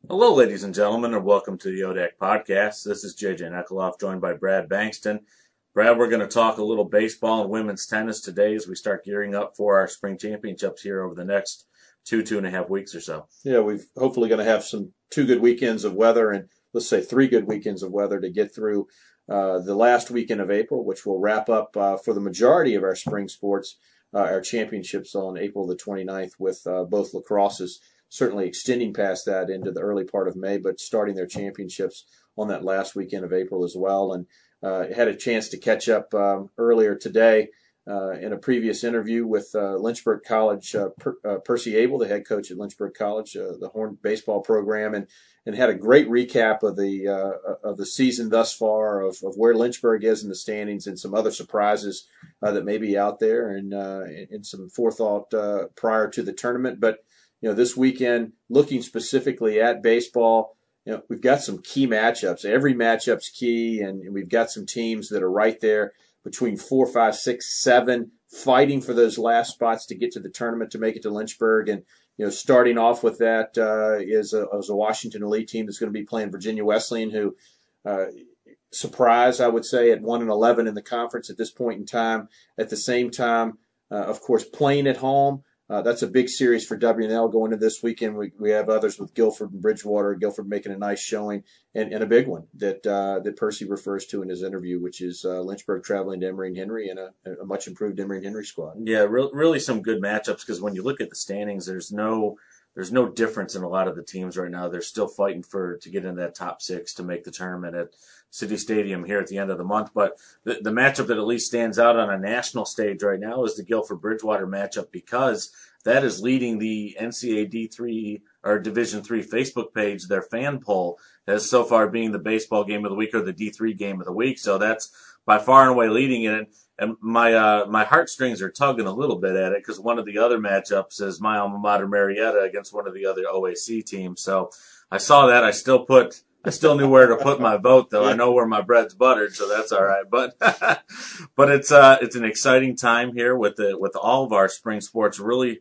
Hello, ladies and gentlemen, and welcome to the ODAC podcast. This is JJ Nekoloff, joined by Brad Bankston. Brad, we're going to talk a little baseball and women's tennis today as we start gearing up for our spring championships here over the next two and a half weeks or so. Yeah, we've hopefully going to have two good weekends of weather, and let's say 3 good weekends of weather to get through the last weekend of April, which will wrap up for the majority of our spring sports, our championships on April the 29th, with both lacrosses certainly extending past that into the early part of May, but starting their championships on that last weekend of April as well. And had a chance to catch up earlier today in a previous interview with Lynchburg College, Percy Abel, the head coach at Lynchburg College, the Horn baseball program, and had a great recap of the season thus far, of where Lynchburg is in the standings, and some other surprises that may be out there, and some forethought prior to the tournament. But this weekend, looking specifically at baseball, we've got some key matchups. Every matchup's key, and we've got some teams that are right there between 4, 5, 6, 7, fighting for those last spots to get to the tournament, to make it to Lynchburg. And starting off with that is a Washington Elite team that's going to be playing Virginia Wesleyan, who surprise, I would say, at 1-11 in the conference at this point in time. At the same time, of course, playing at home. That's a big series for W&L going into this weekend. We have others with Guilford and Bridgewater. Guilford making a nice showing, and a big one that Percy refers to in his interview, which is Lynchburg traveling to Emory and Henry, and a much improved Emory and Henry squad. Yeah, really some good matchups, because when you look at the standings, there's no difference in a lot of the teams right now. They're still fighting to get in that top 6 to make the tournament at City Stadium here at the end of the month. But the matchup that at least stands out on a national stage right now is the Guilford Bridgewater matchup, because that is leading the NCAA D3 or Division III Facebook page. Their fan poll as so far being the baseball game of the week, or the D3 game of the week. So that's by far and away leading it. And my heartstrings are tugging a little bit at it, because one of the other matchups is my alma mater, Marietta, against one of the other OAC teams. So I saw that. I still knew where to put my vote, though. I know where my bread's buttered, so that's all right. But but it's an exciting time here with all of our spring sports really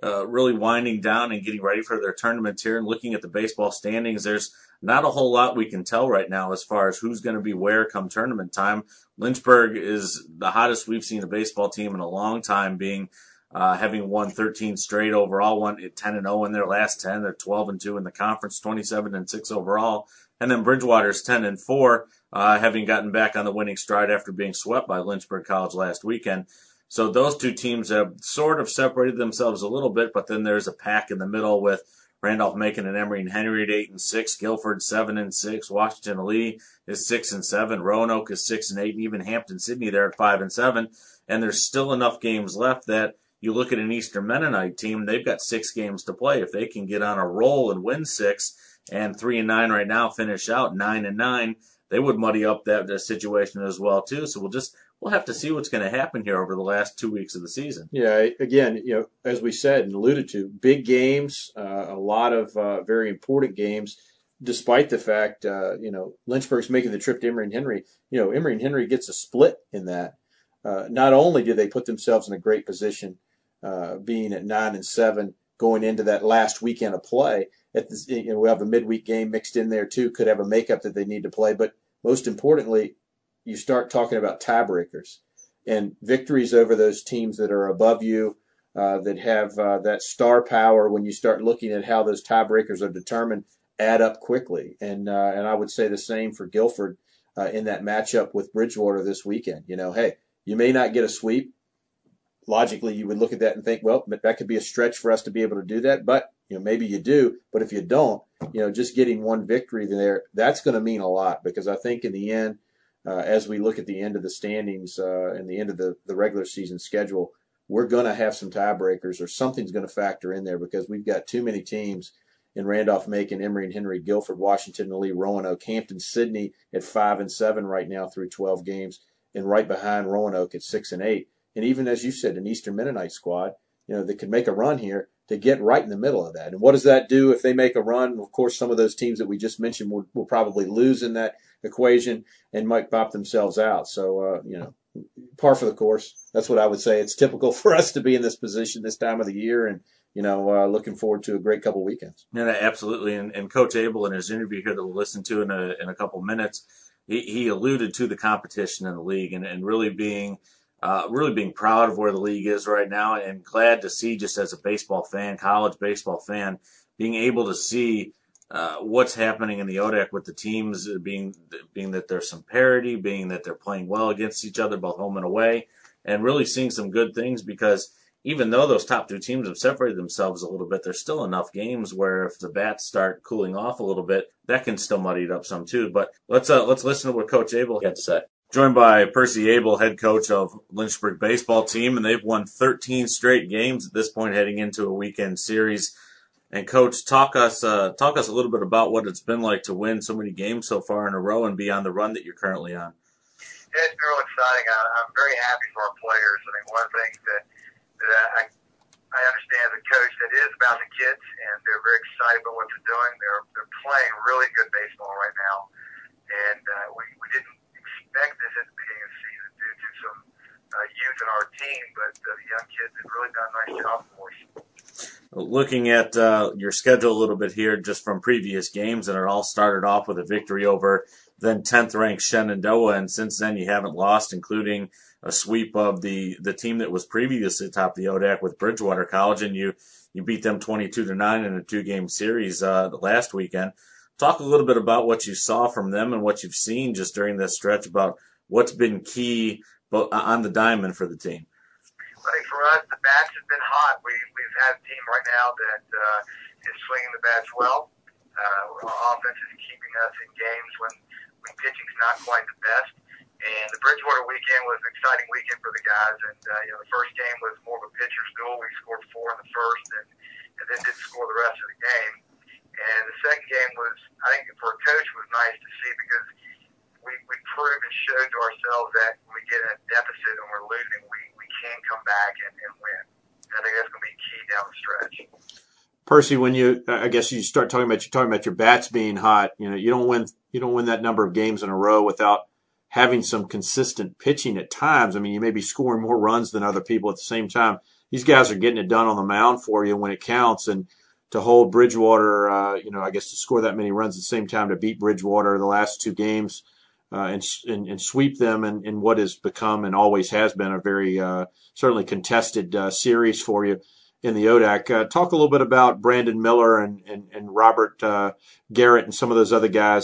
winding down and getting ready for their tournaments here. And looking at the baseball standings, there's not a whole lot we can tell right now as far as who's going to be where come tournament time. Lynchburg is the hottest we've seen a baseball team in a long time, being having won 13 straight overall, won 10-0 in their last 10. They're 12-2 in the conference, 27-6 overall. And then Bridgewater's 10-4, having gotten back on the winning stride after being swept by Lynchburg College last weekend. So those two teams have sort of separated themselves a little bit, but then there's a pack in the middle with Randolph-Macon and Emory and Henry at 8-6, Guilford 7-6, Washington Lee is 6-7, Roanoke is 6-8, and even Hampton-Sydney there at 5-7. And there's still enough games left that you look at an Eastern Mennonite team, they've got 6 games to play. If they can get on a roll and win 6, and 3-9 right now, finish out 9-9, they would muddy up that situation as well too. So we'll have to see what's going to happen here over the last 2 weeks of the season. Yeah, again, as we said and alluded to, big games, a lot of very important games, despite the fact, Lynchburg's making the trip to Emory and Henry. Emory and Henry gets a split in that. Not only do they put themselves in a great position, being at 9-7 going into that last weekend of play. We have a midweek game mixed in there too. Could have a makeup that they need to play, but most importantly, you start talking about tiebreakers and victories over those teams that are above you, that have that star power. When you start looking at how those tiebreakers are determined, add up quickly. And I would say the same for Guilford in that matchup with Bridgewater this weekend. Hey, you may not get a sweep. Logically, you would look at that and think, well, that could be a stretch for us to be able to do that. But maybe you do. But if you don't, just getting one victory there, that's going to mean a lot, because I think in the end, as we look at the end of the standings and the end of the regular season schedule, we're going to have some tiebreakers, or something's going to factor in there, because we've got too many teams in Randolph-Macon, Emory and Henry, Guilford, Washington, Lee, Roanoke, Hampton-Sydney at 5-7 right now through 12 games, and right behind Roanoke at 6-8. And even, as you said, an Eastern Mennonite squad, that could make a run here to get right in the middle of that. And what does that do if they make a run? Of course, some of those teams that we just mentioned will probably lose in that equation and might bop themselves out. So, par for the course. That's what I would say. It's typical for us to be in this position this time of the year, and looking forward to a great couple weekends. Yeah, absolutely. And Coach Abel, in his interview here that we'll listen to in a couple minutes, he alluded to the competition in the league and really being proud of where the league is right now, and glad to see, just as a baseball fan, college baseball fan, being able to see what's happening in the ODAC with the teams being that there's some parity, being that they're playing well against each other, both home and away, and really seeing some good things, because even though those top two teams have separated themselves a little bit, there's still enough games where if the bats start cooling off a little bit, that can still muddy it up some too. But let's listen to what Coach Abel had to say. Joined by Percy Abel, head coach of Lynchburg baseball team, and they've won 13 straight games at this point, heading into a weekend series. And Coach, talk us a little bit about what it's been like to win so many games so far in a row and be on the run that you're currently on. Yeah, it's been real exciting. I'm very happy for our players. I mean, one of the things that I understand as a coach, that is about the kids, and they're very excited about what they're doing. They're playing really good baseball right now, and we didn't expect this at the beginning of the season due to some youth in our team, but the young kids have really done a nice job for us. Looking at your schedule a little bit here, just from previous games, and it all started off with a victory over then 10th ranked Shenandoah, and since then you haven't lost, including a sweep of the team that was previously atop the ODAC with Bridgewater College, and you beat them 22-9 in a 2-game series the last weekend. Talk a little bit about what you saw from them and what you've seen just during this stretch, about what's been key on the diamond for the team. I think for us, the bats have been hot. We've had a team right now that is swinging the bats well. Our offense is keeping us in games when pitching's not quite the best. And the Bridgewater weekend was an exciting weekend for the guys. And the first game was more of a pitcher's duel. We scored 4 in the first, and then didn't score the rest of the game. And the second game was, I think, for a coach, was nice to see, because we proved and showed to ourselves that when we get in a deficit and we're losing, we can come back and win. And I think that's going to be key down the stretch. Percy, when I guess you start talking about your bats being hot, you don't win that number of games in a row without having some consistent pitching at times. I mean, you may be scoring more runs than other people at the same time. These guys are getting it done on the mound for you when it counts, and to hold Bridgewater, I guess to score that many runs at the same time, to beat Bridgewater the last 2 games, and sweep them in what has become and always has been a very certainly contested series for you in the ODAC. Talk a little bit about Brandon Miller and Robert Garrett and some of those other guys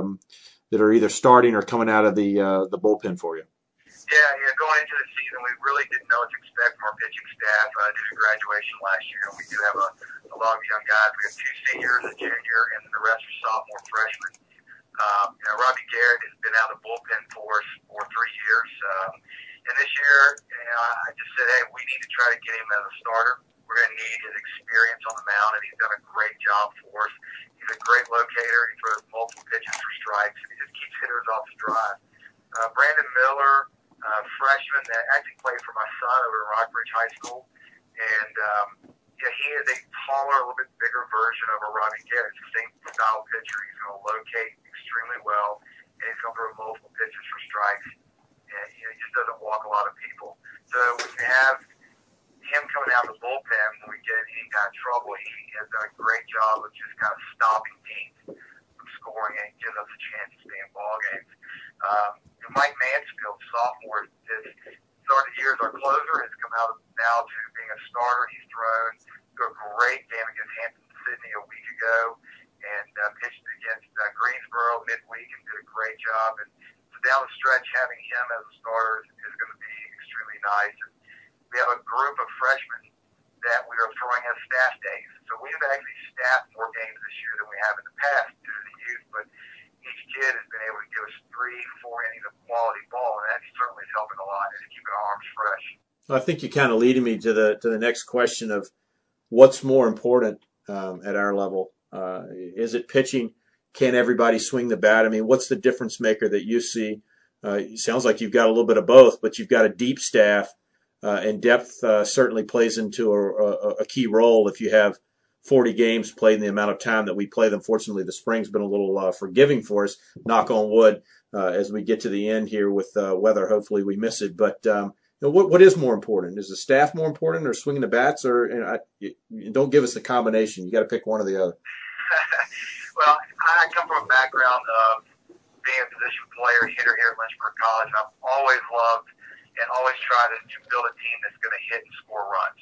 that are either starting or coming out of the bullpen for you. Yeah, going into the season, we really didn't know what to expect from our pitching staff due to graduation last year. We do have a lot of young guys. We have 2 seniors, a junior, and the rest are sophomore freshmen. Robbie Garrett has been out of the bullpen for us for 3 years. And this year, I just said, hey, we need to try to get him as a starter. We're going to need his experience on the mound, and he's done a great job for us. He's a great locator. He throws multiple pitches for strikes, and he just keeps hitters off stride. Brandon Miller, freshman that actually played for my son over at Rockbridge High School, and he is a taller, a little bit bigger version of a Robbie Garrett. It's the same style pitcher. He's going to locate extremely well, and he's going to throw multiple pitches for strikes, and he just doesn't walk a lot of people. So when you have him coming out of the bullpen, when we get in any kind of trouble, he has done a great job of just kind of stopping teams from scoring and giving us a chance to stay in ball games. And Mike Mansfield, sophomore, has started the year as our closer, has come out now to being a starter. He's thrown a great game against Hampton Sydney a week ago, and pitched against Greensboro midweek and did a great job. And so down the stretch, having him as a starter is going to be extremely nice. And we have a group of freshmen that we are throwing as staff days. So we've actually staffed more games this year than we have in the past due to the youth, but each kid has been able to give us 3-4 innings of quality ball, and that certainly is helping a lot, and keeping our arms fresh. I think you kind of leading me to the next question of what's more important at our level. Is it pitching? Can everybody swing the bat? I mean, what's the difference maker that you see? It sounds like you've got a little bit of both, but you've got a deep staff, and depth certainly plays into a key role if you have 40 games played in the amount of time that we play them. Fortunately, the spring's been a little forgiving for us, knock on wood, as we get to the end here with weather. Hopefully we miss it. But What is more important? Is the staff more important, or swinging the bats, or don't give us the combination? You got to pick one or the other. Well, I come from a background of being a position player, hitter here at Lynchburg College. I've always loved and always tried to build a team that's going to hit and score runs.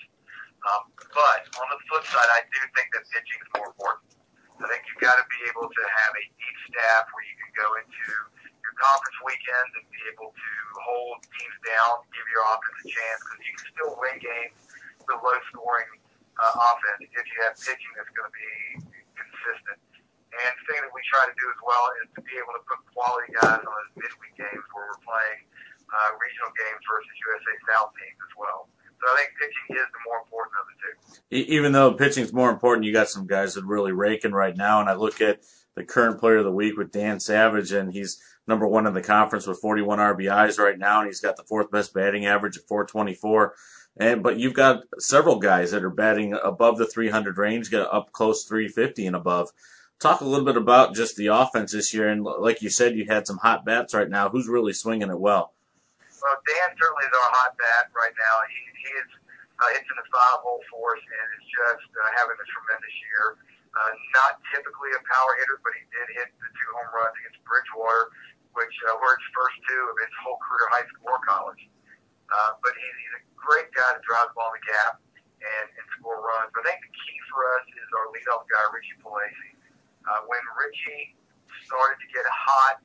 But on the flip side, I do think that pitching is more important. I think you've got to be able to have a deep staff where you can go into your conference weekends and be able to hold teams down, give your offense a chance, because you can still win games with low-scoring offense if you have pitching that's going to be consistent. And the thing that we try to do as well is to be able to put quality guys on those midweek games where we're playing regional games versus USA South teams as well. So I think pitching is the more important of the two. Even though pitching is more important, you got some guys that are really raking right now. And I look at the current player of the week with Dan Savage, and he's number one in the conference with 41 RBIs right now, and he's got the fourth best batting average at 424. But you've got several guys that are batting above the 300 range, get up close 350 and above. Talk a little bit about just the offense this year, and like you said, you had some hot bats right now. Who's really swinging it well? Well, Dan certainly is our hot bat right now. He is hitting the 5-hole for us and is just having a tremendous year. Not typically a power hitter, but he did hit the 2 home runs against Bridgewater, which were his first 2 of his whole career high school or college. But he's a great guy to drive the ball in the gap and score runs. But I think the key for us is our leadoff guy, Richie Palesi. When Richie started to get hot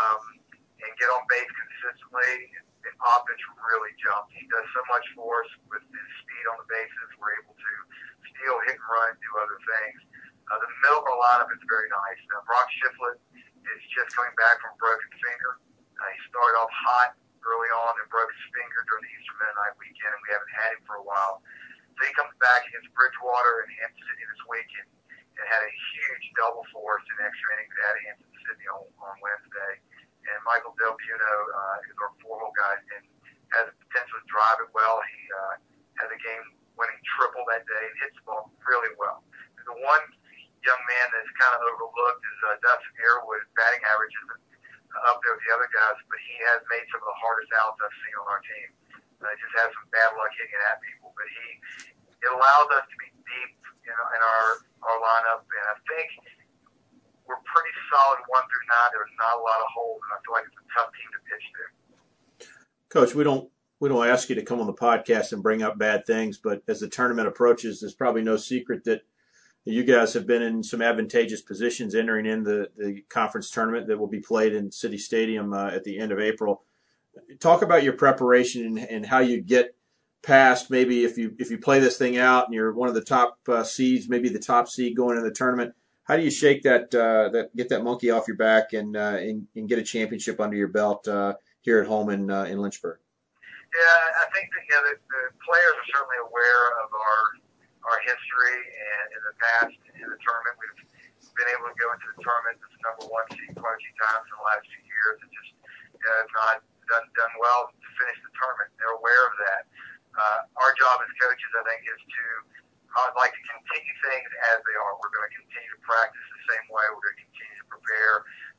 and get on base consistently, the offense really jumped. He does so much for us with his speed on the bases. We're able to steal, hit and run, do other things. The middle of our lineup is very nice. Brock Shiflett is just coming back from a broken finger. He started off hot early on and broke his finger during the Easter Mennonite weekend, and we haven't had him for a while. So he comes back against Bridgewater and Hampton City this week and had a huge double for us in extra innings at Hampton City on Wednesday. And Michael Del Buno is our 4-hole guy and has the potential to drive it well. He has a game-winning triple that day and hits the ball really well. The one young man that's kind of overlooked is Dustin Airwood. Batting average isn't up there with the other guys, but he has made some of the hardest outs I've seen on our team. Just has some bad luck hitting it at people, but it allows us to be deep, in our lineup, and I think we're pretty solid 1 through 9. There's not a lot of holes, and I feel like it's a tough team to pitch to. Coach, we don't ask you to come on the podcast and bring up bad things, but as the tournament approaches, there's probably no secret that you guys have been in some advantageous positions entering in the conference tournament that will be played in City Stadium at the end of April. Talk about your preparation and how you get past, maybe if you play this thing out and you're one of the top seeds, maybe the top seed going into the tournament. How do you shake that get that monkey off your back and get a championship under your belt here at home in Lynchburg? Yeah, I think that the players are certainly aware of our history, and in the past in the tournament we've been able to go into the tournament as the number 1 seed quite a few times in the last few years, and just have not done well to finish the tournament. They're aware of that. Our job as coaches, I think, is to I'd like to continue things as they are. We're going to continue to practice the same way. We're going to continue to prepare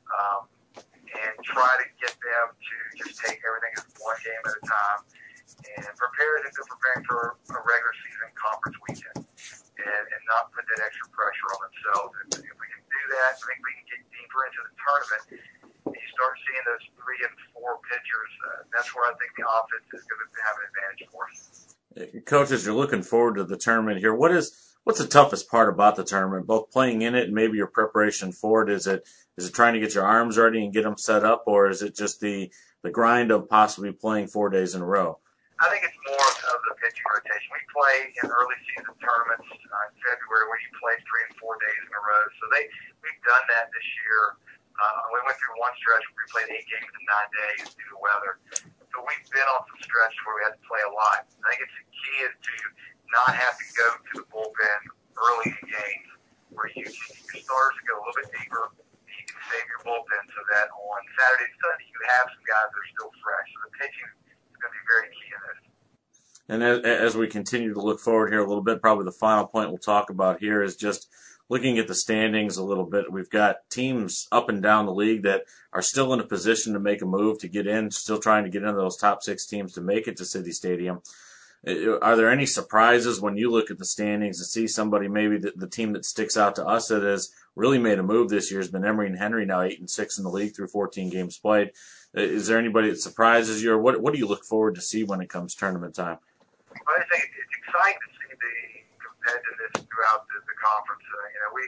and try to get them to just take everything as one game at a time and prepare as if they're preparing for a regular season conference weekend and not put that extra pressure on themselves. If we can do that, I think we can get deeper into the tournament. You start seeing those 3 and 4 pitchers. That's where I think the offense is going to have an advantage for us. Coach, as you're looking forward to the tournament here, what's the toughest part about the tournament, both playing in it and maybe your preparation for it? Is it trying to get your arms ready and get them set up, or is it just the grind of possibly playing 4 days in a row? I think it's more of the pitching rotation. We play in early season tournaments in February where you play 3 and 4 days in a row. So we've done that this year. We went through one stretch where we played 8 games in 9 days due to weather. So we've been on some stretches where we had to play a lot. I think the key is to not have to go to the bullpen early in games where your starters go a little bit deeper. You can save your bullpen so that on Saturday and Sunday you have some guys that are still fresh. So the pitching is going to be very key in this. And as we continue to look forward here a little bit, probably the final point we'll talk about here is just looking at the standings a little bit, we've got teams up and down the league that are still in a position to make a move to get in, still trying to get into those top 6 teams to make it to City Stadium. Are there any surprises when you look at the standings and see somebody, maybe the team that sticks out to us that has really made a move this year has been Emory and Henry, now 8-6 in the league through 14 games played. Is there anybody that surprises you, or what do you look forward to see when it comes tournament time? I think it's exciting to see the competitiveness throughout the conference. We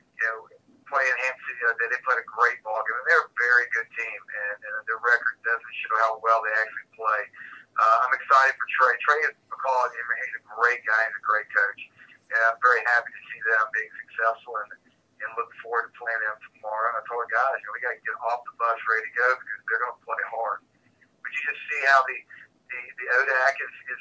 playing Hampton City, they played a great ball game, and they're a very good team, and their record doesn't show how well they actually play. I'm excited for Trey. Trey McCall, he's a great guy. He's a great coach. And I'm very happy to see them being successful and look forward to playing them tomorrow. And I told the guys, we got to get off the bus ready to go because they're going to play hard. But you just see how the ODAC is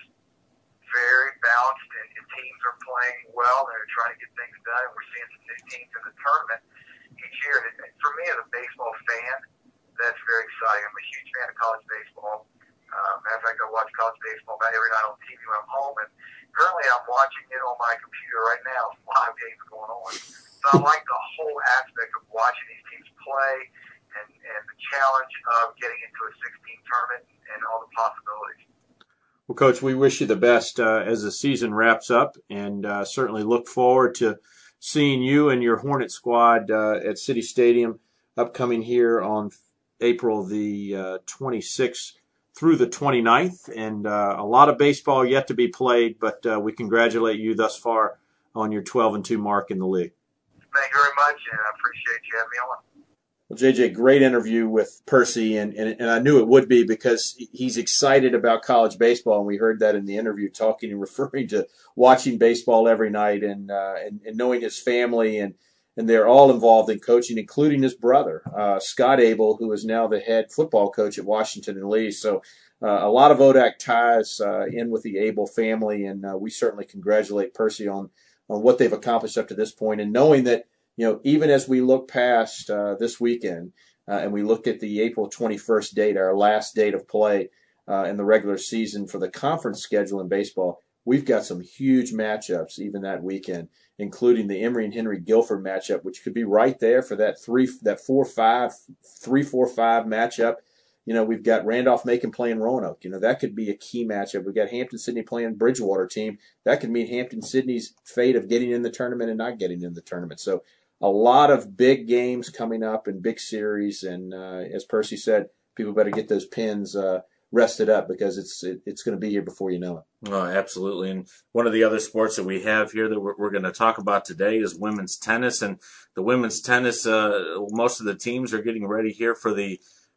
very balanced and teams are playing well. They're trying to get things done. And we're seeing some new teams in the tournament each year. And for me, as a baseball fan, that's very exciting. I'm a huge fan of college baseball. Matter of fact, I watch college baseball about every night on TV when I'm home, and currently I'm watching it on my computer right now. Live games going on. So I like the whole aspect of watching these teams play and the challenge of getting into a 16 tournament and all the possibilities. Well, Coach, we wish you the best as the season wraps up, and certainly look forward to seeing you and your Hornet squad at City Stadium upcoming here on April the 26th. Through the 29th, and a lot of baseball yet to be played, but we congratulate you thus far on your 12-2 mark in the league. Thank you very much, and I appreciate you having me on. Well, JJ, great interview with Percy, and I knew it would be because he's excited about college baseball, and we heard that in the interview, talking and referring to watching baseball every night and knowing his family, and they're all involved in coaching, including his brother, Scott Abel, who is now the head football coach at Washington and Lee. So a lot of ODAC ties in with the Abel family, and we certainly congratulate Percy on what they've accomplished up to this point, and knowing that, even as we look past this weekend and we look at the April 21st date, our last date of play in the regular season for the conference schedule in baseball, we've got some huge matchups even that weekend, including the Emory and Henry Guilford matchup, which could be right there for that 3-4-5 matchup. We've got Randolph-Macon playing Roanoke. That could be a key matchup. We've got Hampton-Sydney playing Bridgewater team. That could mean Hampton-Sydney's fate of getting in the tournament and not getting in the tournament. So a lot of big games coming up and big series. And as Percy said, people better get those pins rested up because it's going to be here before you know it. Oh, absolutely. And one of the other sports that we have here that we're going to talk about today is women's tennis. And the women's tennis, most of the teams are getting ready here for the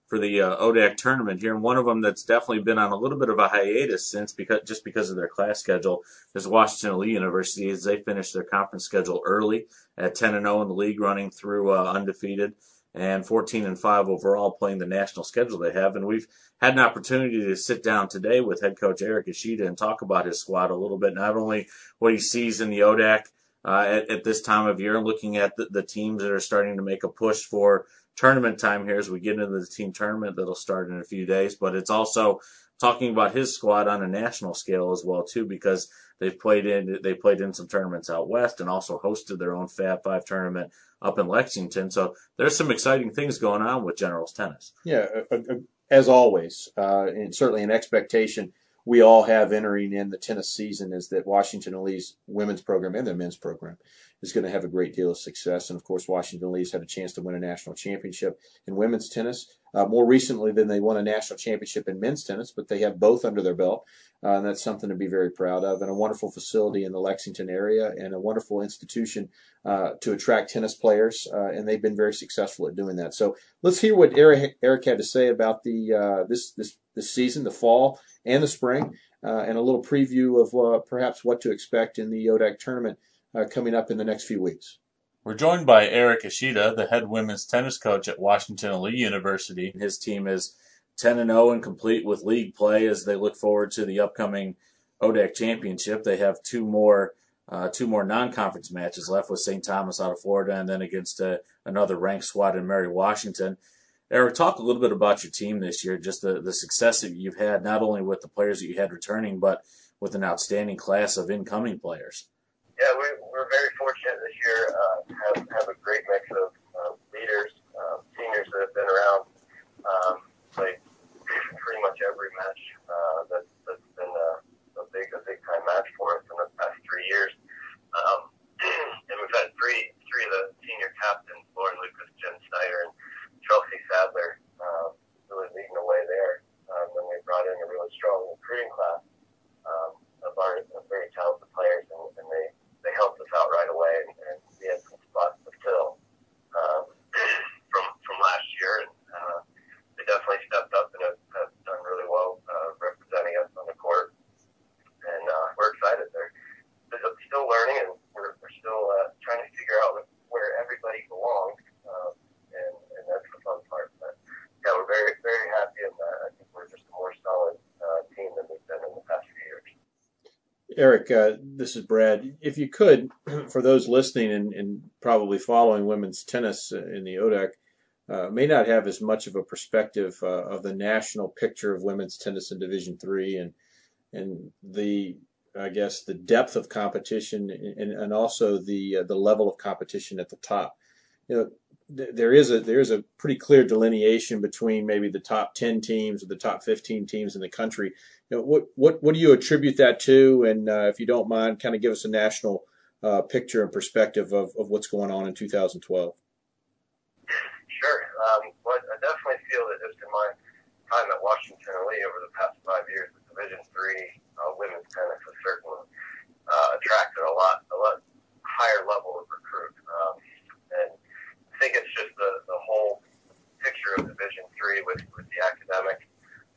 ODAC tournament here. And one of them that's definitely been on a little bit of a hiatus because of their class schedule is Washington Lee University, as they finished their conference schedule early at 10-0 in the league, running through undefeated, and 14-5 overall, playing the national schedule they have. And we've had an opportunity to sit down today with head coach Eric Ishida and talk about his squad a little bit, not only what he sees in the ODAC at this time of year, looking at the teams that are starting to make a push for tournament time here as we get into the team tournament that'll start in a few days, but it's also talking about his squad on a national scale as well too, because they played in some tournaments out west and also hosted their own Fab 5 tournament up in Lexington. So there's some exciting things going on with Generals tennis. Yeah, as always, and certainly an expectation we all have entering in the tennis season is that Washington and Lee's women's program and their men's program is going to have a great deal of success. And, of course, Washington Lee's had a chance to win a national championship in women's tennis more recently than they won a national championship in men's tennis, but they have both under their belt, and that's something to be very proud of, and a wonderful facility in the Lexington area and a wonderful institution to attract tennis players, and they've been very successful at doing that. So let's hear what Eric had to say about this season, the fall and the spring, and a little preview of perhaps what to expect in the ODAC tournament coming up in the next few weeks. We're joined by Eric Ishida, the head women's tennis coach at Washington Lee University. His team is 10-0 and complete with league play as they look forward to the upcoming ODAC championship. They have two more non-conference matches left with St. Thomas out of Florida and then against another ranked squad in Mary Washington. Eric, talk a little bit about your team this year, just the success that you've had, not only with the players that you had returning, but with an outstanding class of incoming players. Yeah, we're very fortunate this year year have a great mix of leaders, seniors that have been around, played pretty much every match that's been a big time match for us in the past 3 years. And we've had three of the senior captains, Lauren Lucas, Jen Snyder, and Chelsea Sadler, really leading the way there. Then we brought in a really strong recruiting class of very talented players, and they helped us out right away, and we had some spots to fill from last year, and they definitely stepped up and have done really well representing us on the court, and we're excited. They're still learning, and we're still trying to figure out where everybody belongs, and that's the fun part. But yeah, we're very, very happy, and I think we're just a more solid team than we've been in the past few years. Eric, this is Brad. If you could, for those listening and probably following women's tennis in the ODAC, may not have as much of a perspective of the national picture of women's tennis in Division III and the, I guess, the depth of competition and also the level of competition at the top. You know, there is a pretty clear delineation between maybe the top 10 teams or the top 15 teams in the country. You know, what do you attribute that to? And if you don't mind, kind of give us a national picture and perspective of what's going on in 2012. Sure. Well, I definitely feel that just in my time at Washington and Lee over the past 5 years, the Division III women's tennis has certainly attracted a lot higher level of recruit. And I think it's just the whole picture of Division III with the academic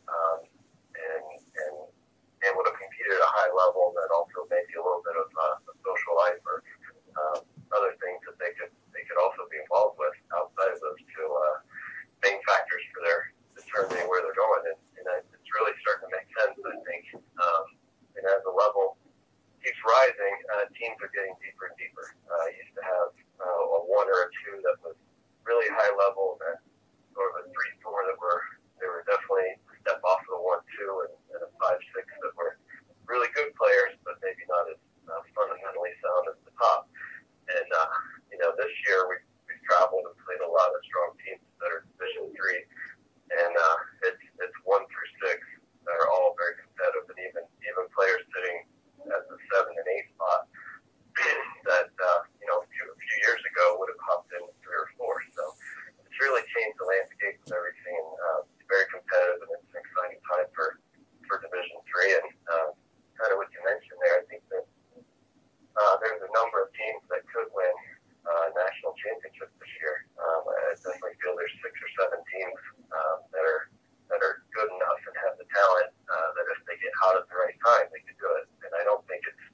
and able to compete at a high level, that also maybe a little bit of a social life or other things that they could also be involved with outside of those two main factors for their determining where they're going. And it's really starting to make sense, I think. And as the level keeps rising, teams are getting deeper and deeper. Used to have a one or a two that was really high level, and then sort of a 3-4 that they were definitely a step off of the 1-2, and a 5-6 that were really good players, but maybe not as fundamentally sound at the top. And this year we've traveled and played a lot of strong teams that are Division III, and it's 1 through 6 that are all very competitive, and even players sitting at the 7 and 8 spot that a few years ago would have hopped in 3 or 4. So it's really changed the landscape of everything. It's very competitive, and it's an exciting time for Division III. And kind of what you mentioned there, I think that there's a number of teams that could win national championships this year. I definitely feel there's 6 or 7 teams that are good enough and have the talent that if they get hot at the right time, they could do it. And I don't think it's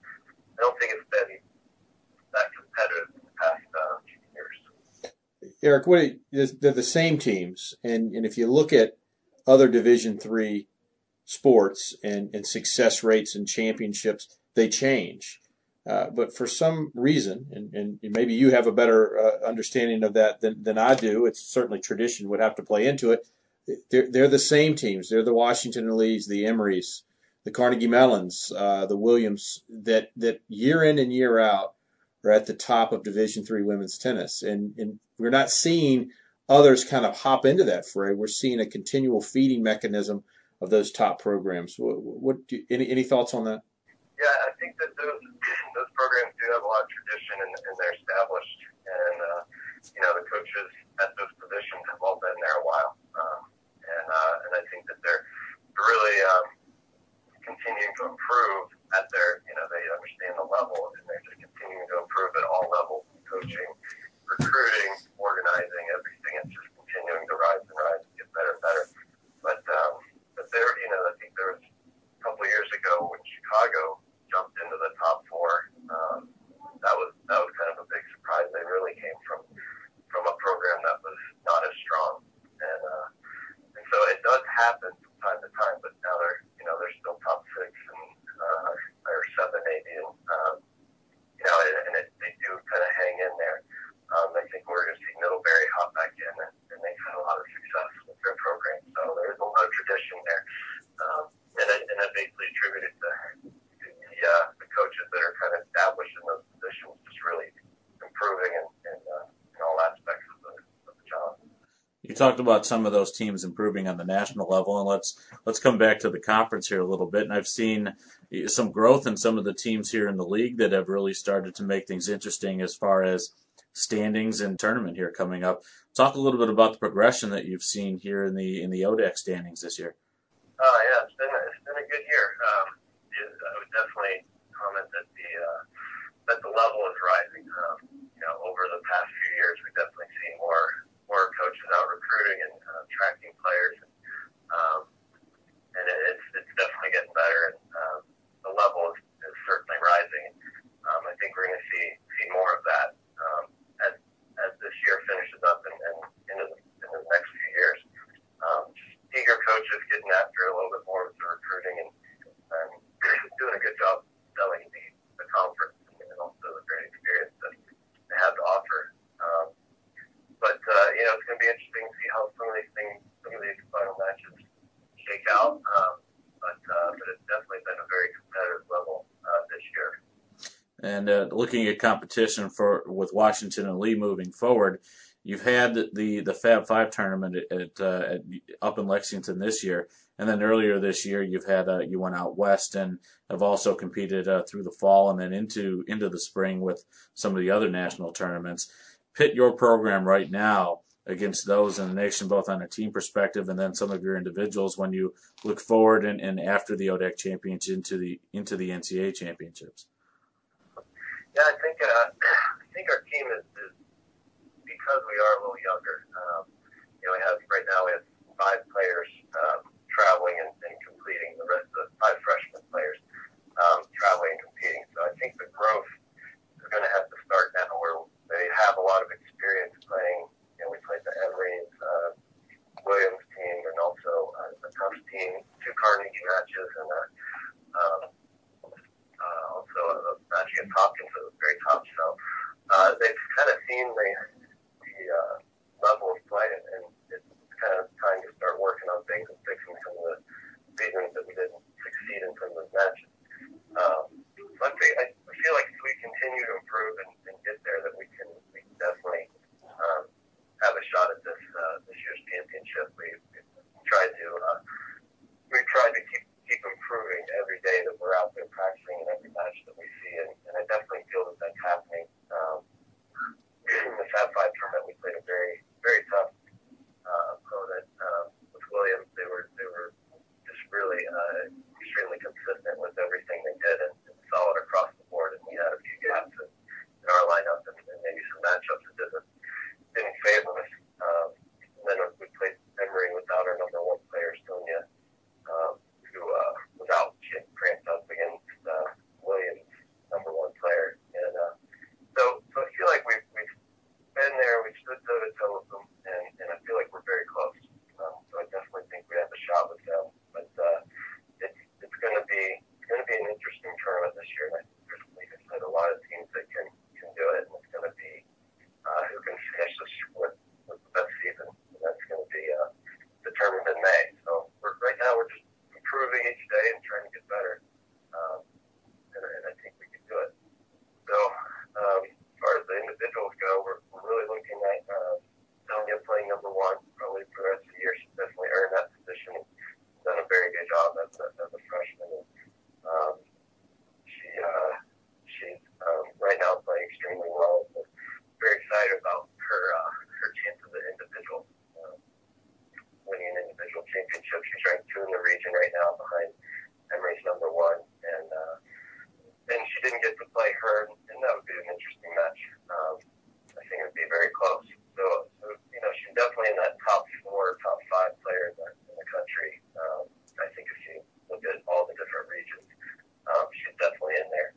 been that competitive in the past few years. Eric, they're the same teams, and if you look at other Division III sports and success rates and championships, they change. But for some reason, and maybe you have a better understanding of that than I do, it's certainly tradition would have to play into it. They're the same teams. They're the Washington and Lees, the Emorys, the Carnegie Mellons, the Williams, that year in and year out are at the top of Division III women's tennis. And we're not seeing others kind of hop into that fray. We're seeing a continual feeding mechanism of those top programs. Any thoughts on that? Yeah, I think that those programs do have a lot of tradition, and they're established. And the coaches at those positions have all been there a while. And I think that they're really continuing to improve at their, they understand the level, and they're just continuing to improve at all levels: coaching, recruiting, organizing, everything. It's just continuing to rise and rise and get better and better. But there, I think there was a couple of years ago when Chicago jumped into the top 4. That was kind of a big surprise. They really came from You talked about some of those teams improving on the national level, and let's come back to the conference here a little bit. And I've seen some growth in some of the teams here in the league that have really started to make things interesting as far as standings and tournament here coming up. Talk a little bit about the progression that you've seen here in the ODAC standings this year. Yeah, it's been a good year. I would definitely comment that the level is rising. Over the past few years, we've definitely seen more coaches out recruiting and attracting players, and it's definitely getting better. And the level is certainly rising. I think we're going to see more of that as this year finishes up and into the next few years. Eager coaches getting after a little bit more with the recruiting and doing a good job selling the conference and also the great experience that they have to offer. But it's going to be interesting to see how some of these final matches shake out. But it's definitely been a very competitive level this year. And looking at competition with Washington and Lee moving forward, you've had the Fab Five tournament up in Lexington this year, and then earlier this year you've had you went out west and have also competed through the fall and then into the spring with some of the other national tournaments. Pit your program right now against those in the nation, both on a team perspective and then some of your individuals when you look forward and after the ODAC championship into the NCAA championships. Yeah, I think our team is because we are a little younger. Right now we have 5 players traveling and completing. The rest of the 5 freshman players traveling and competing. So I think the growth is going to have to start now, where they have a lot of experience playing. We played the Emory's Williams team and also the Tufts team, 2 Carnegie matches, and also a match against Hopkins that was very tough. So they've kind of seen the level of play, and it's kind of time to start working on things and fixing some of the reasons that we didn't succeed in some of those matches. So I feel like if we continue to improve and get there, that we can definitely have a shot at this year's championship. We've tried to keep improving every day that we're out there practicing in every match that we see, and I definitely feel that that's happening. In the Fab Five tournament, we played a very, very tough opponent with Williams. They were just really extremely consistent with everything they did and solid across the board. And we had a few gaps in our lineup and maybe some matchups that didn't favor us. And then we played Emory without our number 1 player, Sonia, who was out. She had cramped up against Williams' number 1 player. And so I feel like we've been there, we've stood toe to toe with them, and I feel like we're very close. So I definitely think we have a shot with them. But it's going to be an interesting tournament this year. And I think there's, like I said, a lot of teams that can do it, and it's going to be who can finish this with the best season. And that's going to be determined in May. So right now we're just improving each day and trying to get better. And I think we can do it. So as far as the individuals go, we're really looking at Sonia playing number 1 probably for the rest of the year. She's definitely earned that position. She's done a very good job as a freshman. She's right now playing extremely well. So very excited about her chances at individual winning an individual championship. She's ranked 2 in the region right now behind Emory's number 1, and she didn't get to play her, and that would be an interesting match. I think it would be very close. So she's definitely in that top 4, top 5 players in the country. I think if you look at all the different regions, she's definitely in there.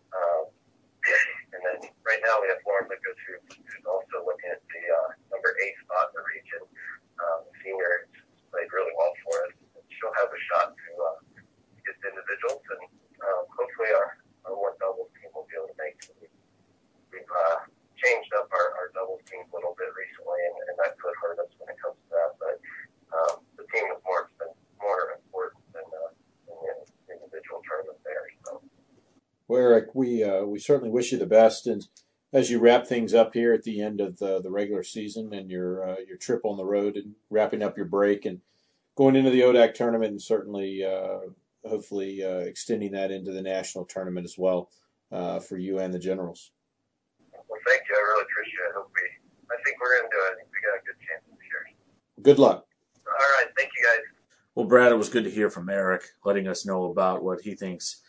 And then right now we have Lauren Lucas, who's also looking at the number 8 spot in the region. Senior, who's played really well for us. She'll have a shot to get the individuals, and hopefully our 1 doubles team will be able to make it. We've changed up our doubles team a little bit recently, and that could hurt us when it comes to that. But the team is more important than the individual tournament there. So. Well, Eric, we certainly wish you the best, and As you wrap things up here at the end of the regular season and your trip on the road and wrapping up your break and going into the ODAC tournament and certainly hopefully extending that into the national tournament as well for you and the Generals. Well, thank you. I really appreciate it. I think we're going to do it. I think we got a good chance this year. Good luck. All right. Thank you, guys. Well, Brad, it was good to hear from Eric, letting us know about what he thinks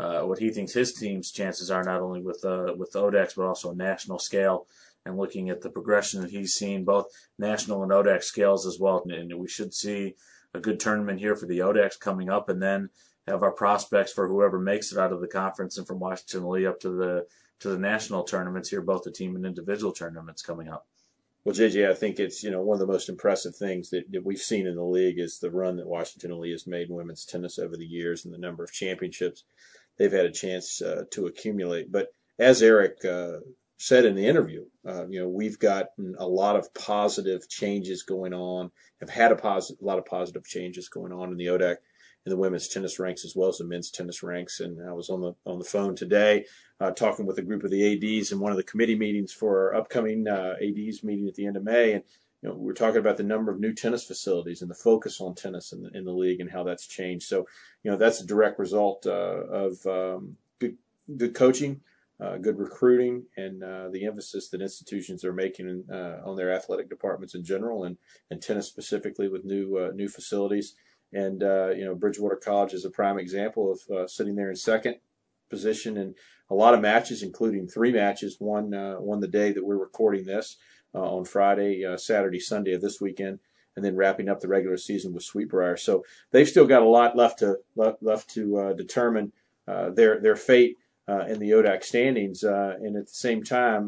his team's chances are, not only with ODACs but also national scale, and looking at the progression that he's seen both national and ODAC scales as well. And we should see a good tournament here for the ODACs coming up, and then have our prospects for whoever makes it out of the conference and from Washington Lee up to the national tournaments here, both the team and individual tournaments coming up. Well, JJ, I think it's one of the most impressive things that we've seen in the league is the run that Washington Lee has made in women's tennis over the years and the number of championships they've had a chance to accumulate. But as Eric said in the interview, we've gotten a lot of positive changes going on, have had a lot of positive changes going on in the ODAC in the women's tennis ranks as well as the men's tennis ranks. And I was on the phone today talking with a group of the ADs in one of the committee meetings for our upcoming ADs meeting at the end of May. And we're talking about the number of new tennis facilities and the focus on tennis in the league and how that's changed. So, that's a direct result of good coaching, good recruiting, and the emphasis that institutions are making on their athletic departments in general and tennis specifically with new facilities. And, Bridgewater College is a prime example of sitting there in second position in a lot of matches, including 3 matches, won the day that we're recording this on Friday, Saturday, Sunday of this weekend, and then wrapping up the regular season with Sweetbriar. So they've still got a lot left to determine their fate in the ODAC standings. And at the same time,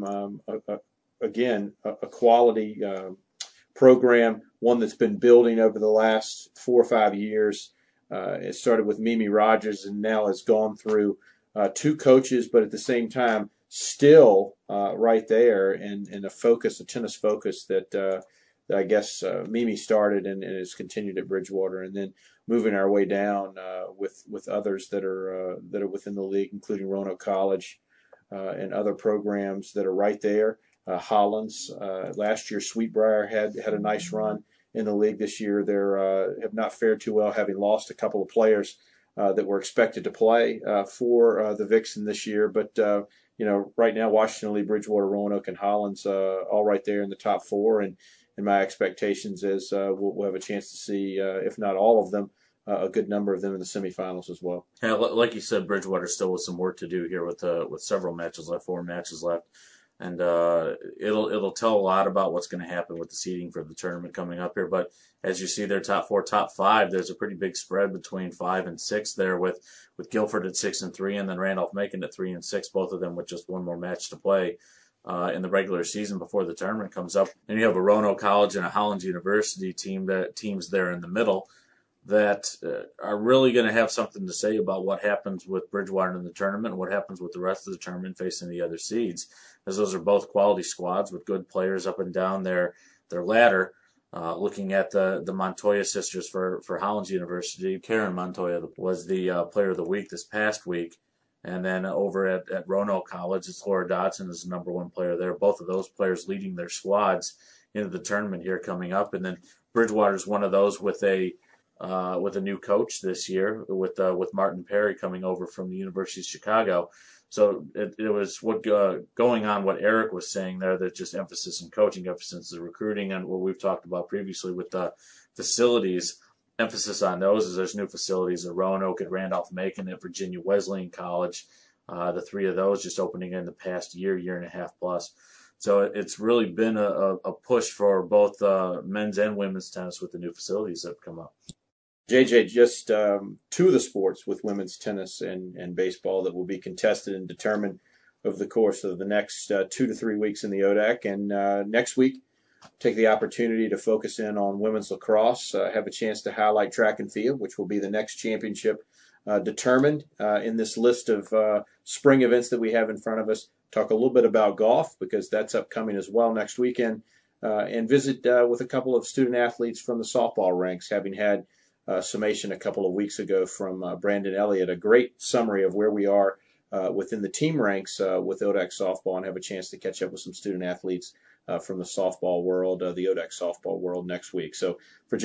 a quality program, one that's been building over the last 4 or 5 years. It started with Mimi Rogers and now has gone through 2 coaches, but at the same time, still right there and a tennis focus that I guess Mimi started and has continued at Bridgewater, and then moving our way down with others that are within the league, including Roanoke College and other programs that are right there. Hollins last year, Sweetbriar had a nice run in the league. This year, they have not fared too well, having lost a couple of players that were expected to play for the Vixen this year. But right now, Washington Lee, Bridgewater, Roanoke, and Hollins all right there in the top 4. And my expectations is we'll have a chance to see, if not all of them, a good number of them in the semifinals as well. Yeah, like you said, Bridgewater still with some work to do here with several matches left, 4 matches left. And it'll tell a lot about what's going to happen with the seeding for the tournament coming up here. But as you see their top 4, top 5, there's a pretty big spread between 5 and 6 there with Guilford at 6-3 and then Randolph-Macon at 3-6, both of them with just one more match to play in the regular season before the tournament comes up. And you have a Roanoke College and a Hollins University teams there in the middle that are really going to have something to say about what happens with Bridgewater in the tournament and what happens with the rest of the tournament facing the other seeds, as those are both quality squads with good players up and down their ladder. Looking at the Montoya sisters for Hollins University, Karen Montoya was the player of the week this past week. And then over at Roanoke College, it's Laura Dodson is the number 1 player there. Both of those players leading their squads into the tournament here coming up. And then Bridgewater's one of those with a new coach this year, with Martin Perry coming over from the University of Chicago. So it was going on what Eric was saying there, that just emphasis in coaching, emphasis in recruiting, and what we've talked about previously with the facilities, emphasis on those as there's new facilities at Roanoke, at Randolph-Macon, at Virginia Wesleyan College, the 3 of those just opening in the past year and a half plus. So it's really been a push for both men's and women's tennis with the new facilities that have come up. JJ, just 2 of the sports with women's tennis and baseball that will be contested and determined over the course of the next 2 to 3 weeks in the ODAC. And next week, take the opportunity to focus in on women's lacrosse, have a chance to highlight track and field, which will be the next championship determined in this list of spring events that we have in front of us. Talk a little bit about golf, because that's upcoming as well next weekend, and visit with a couple of student athletes from the softball ranks, having had summation a couple of weeks ago from Brandon Elliott, a great summary of where we are within the team ranks with ODAC softball and have a chance to catch up with some student athletes from the softball world, the ODAC softball world next week. So for